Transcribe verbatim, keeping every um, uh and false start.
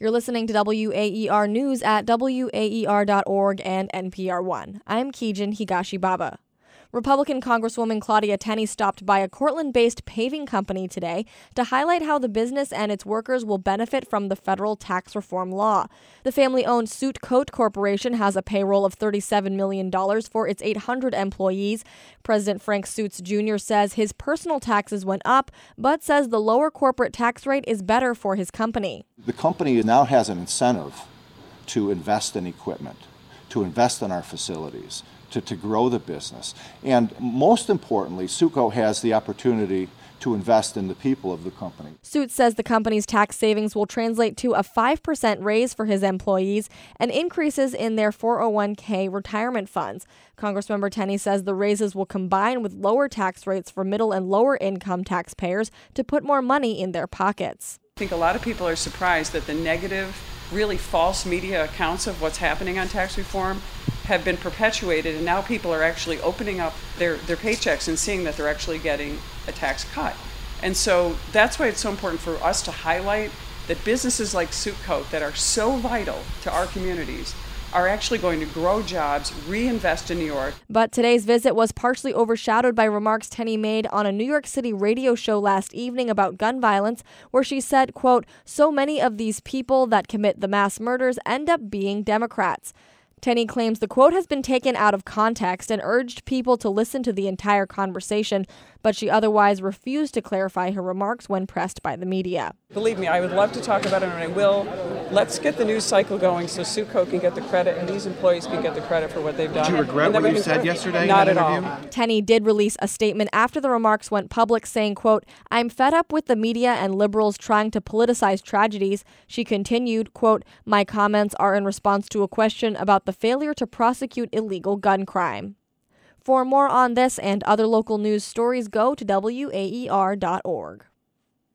You're listening to W A E R News at W A E R dot org and N P R one. I'm Kijin Higashibaba. Republican Congresswoman Claudia Tenney stopped by a Cortland-based paving company today to highlight how the business and its workers will benefit from the federal tax reform law. The family-owned Suit Coat Corporation has a payroll of thirty-seven million dollars for its eight hundred employees. President Frank Suits Junior says his personal taxes went up, but says the lower corporate tax rate is better for his company. The company now has an incentive to invest in equipment, to invest in our facilities, To, to grow the business. And most importantly, Suco has the opportunity to invest in the people of the company. Suits says the company's tax savings will translate to a five percent raise for his employees and increases in their four oh one k retirement funds. Congressmember Tenney says the raises will combine with lower tax rates for middle and lower income taxpayers to put more money in their pockets. I think a lot of people are surprised that the negative, really false media accounts of what's happening on tax reform have been perpetuated, and now people are actually opening up their, their paychecks and seeing that they're actually getting a tax cut. And so that's why it's so important for us to highlight that businesses like Suit Coat that are so vital to our communities are actually going to grow jobs, reinvest in New York. But today's visit was partially overshadowed by remarks Tenney made on a New York City radio show last evening about gun violence, where she said, quote, "So many of these people that commit the mass murders end up being Democrats." Tenney claims the quote has been taken out of context and urged people to listen to the entire conversation, but she otherwise refused to clarify her remarks when pressed by the media. Believe me, I would love to talk about it, and I will. Let's get the news cycle going so Suit Coat can get the credit and these employees can get the credit for what they've done. Did you regret what you said yesterday? Not in at that interview? all. Tenney did release a statement after the remarks went public saying, quote, "I'm fed up with the media and liberals trying to politicize tragedies." She continued, quote, "My comments are in response to a question about the failure to prosecute illegal gun crime." For more on this and other local news stories, go to W A E R dot org.